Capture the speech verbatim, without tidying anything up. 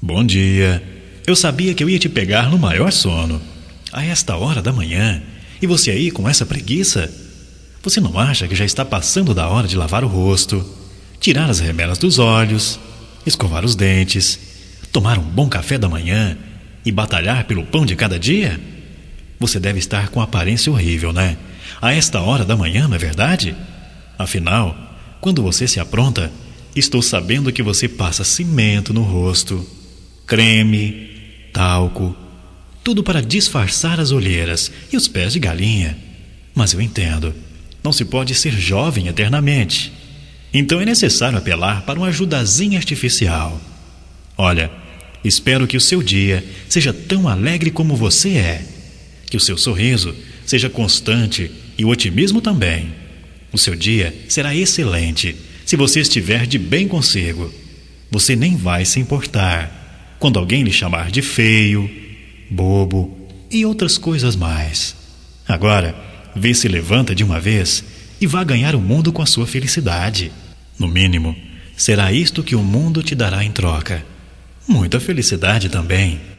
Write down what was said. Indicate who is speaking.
Speaker 1: Bom dia. Eu sabia que eu ia te pegar no maior sono. A esta hora da manhã. E você aí com essa preguiça? Você não acha que já está passando da hora de lavar o rosto, tirar as remelas dos olhos, escovar os dentes, tomar um bom café da manhã e batalhar pelo pão de cada dia? Você deve estar com aparência horrível, né? A esta hora da manhã, não é verdade? Afinal, quando você se apronta, estou sabendo que você passa cimento no rosto, creme, talco, tudo para disfarçar as olheiras e os pés de galinha. Mas eu entendo, não se pode ser jovem eternamente. Então é necessário apelar para uma ajudazinha artificial. Olha, espero que o seu dia seja tão alegre como você é, que o seu sorriso seja constante e o otimismo também. O seu dia será excelente se você estiver de bem consigo. Você nem vai se importar quando alguém lhe chamar de feio, bobo e outras coisas mais. Agora, vê se levanta de uma vez e vá ganhar o mundo com a sua felicidade. No mínimo, será isto que o mundo te dará em troca. Muita felicidade também.